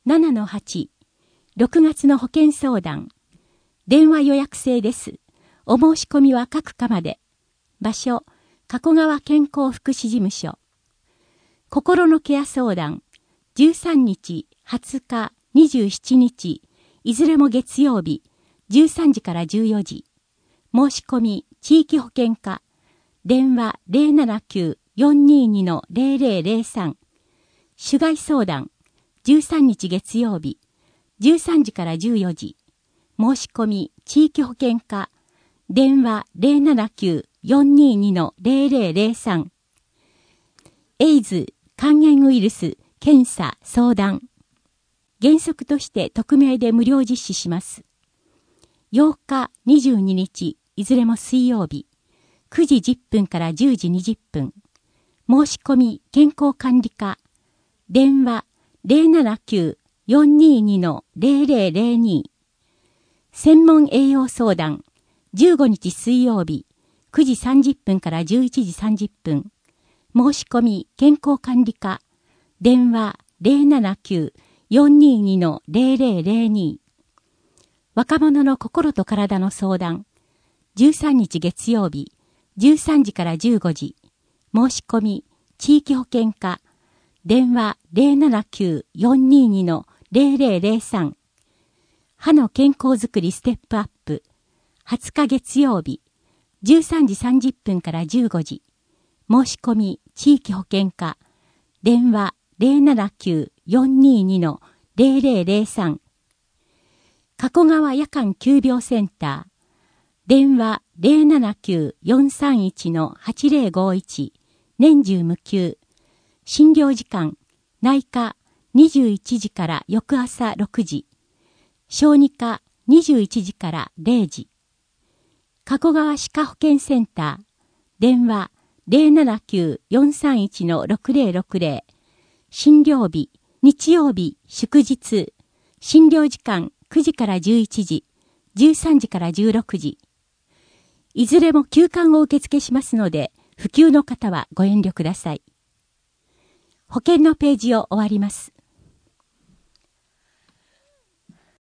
7-8、6月の保険相談。電話予約制です。お申し込みは各課まで。場所、加古川健康福祉事務所。心のケア相談。13日、20日、27日、いずれも月曜日、13時から14時。申し込み、地域保険課。電話 079-422-0003。主害相談。13日月曜日、13時から14時。申し込み、地域保険課。電話 079-422-0003。エイズ、肝炎ウイルス、検査、相談。原則として匿名で無料実施します。8日、22日、いずれも水曜日、9時10分から10時20分。申し込み、健康管理課。電話 079-422-0002。専門栄養相談。15日水曜日、9時30分から11時30分。申し込み、健康管理課。電話 079-422-0002。若者の心と体の相談。13日月曜日、13時から15時。申し込み、地域保険課。電話 079-422-0003。歯の健康づくりステップアップ。20日月曜日、13時30分から15時。申し込み、地域保険課。電話 079-422-0003。加古川夜間急病センター。電話 079-431-8051。年中無休。診療時間、内科21時から翌朝6時。小児科21時から0時。加古川歯科保健センター。電話 079-431-6060。診療日、日曜日、祝日。診療時間9時から11時、13時から16時。いずれも休館を受付しますので、不給の方はご遠慮ください。保険のページを終わります。